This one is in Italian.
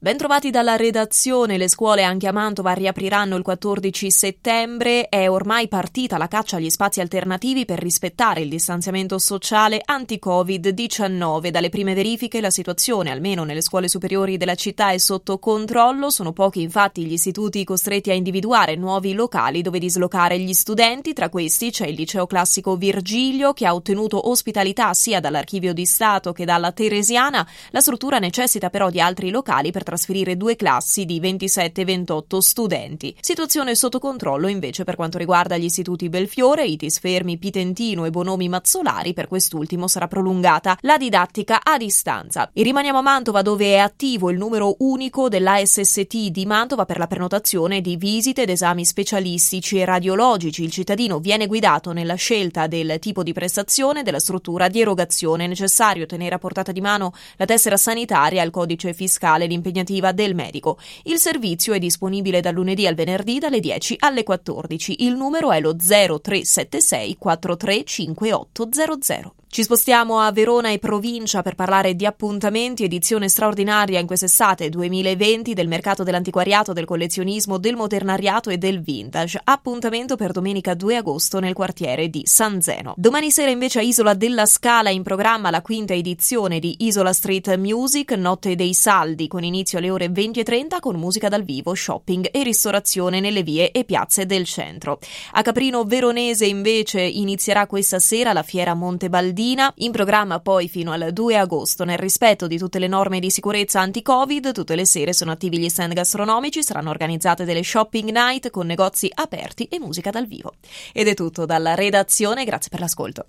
Bentrovati dalla redazione. Le scuole anche a Mantova riapriranno il 14 settembre. È ormai partita la caccia agli spazi alternativi per rispettare il distanziamento sociale anti-Covid-19. Dalle prime verifiche la situazione, almeno nelle scuole superiori della città, è sotto controllo. Sono pochi infatti gli istituti costretti a individuare nuovi locali dove dislocare gli studenti. Tra questi c'è il liceo classico Virgilio, che ha ottenuto ospitalità sia dall'Archivio di Stato che dalla Teresiana. La struttura necessita però di altri locali per trasferire 2 classi di 27-28 studenti. Situazione sotto controllo invece per quanto riguarda gli istituti Belfiore, Itis Fermi, Pitentino e Bonomi Mazzolari. Per quest'ultimo sarà prolungata la didattica a distanza. E rimaniamo a Mantova, dove è attivo il numero unico dell'ASST di Mantova per la prenotazione di visite ed esami specialistici e radiologici. Il cittadino viene guidato nella scelta del tipo di prestazione, della struttura di erogazione. È necessario tenere a portata di mano la tessera sanitaria, il codice fiscale, l'impegnativa del medico. Il servizio è disponibile dal lunedì al venerdì dalle 10 alle 14. Il numero è lo 0376 43 5800. Ci spostiamo a Verona e provincia per parlare di appuntamenti, edizione straordinaria in quest'estate 2020 del mercato dell'antiquariato, del collezionismo, del modernariato e del vintage. Appuntamento per domenica 2 agosto nel quartiere di San Zeno. Domani sera invece a Isola della Scala in programma la 5ª edizione di Isola Street Music, notte dei saldi, con inizio alle ore 20:30 con musica dal vivo, shopping e ristorazione nelle vie e piazze del centro. A Caprino Veronese invece inizierà questa sera la fiera Montebaldina, in programma poi fino al 2 agosto. Nel rispetto di tutte le norme di sicurezza anti-Covid, tutte le sere sono attivi gli stand gastronomici, saranno organizzate delle shopping night con negozi aperti e musica dal vivo. Ed è tutto dalla redazione, grazie per l'ascolto.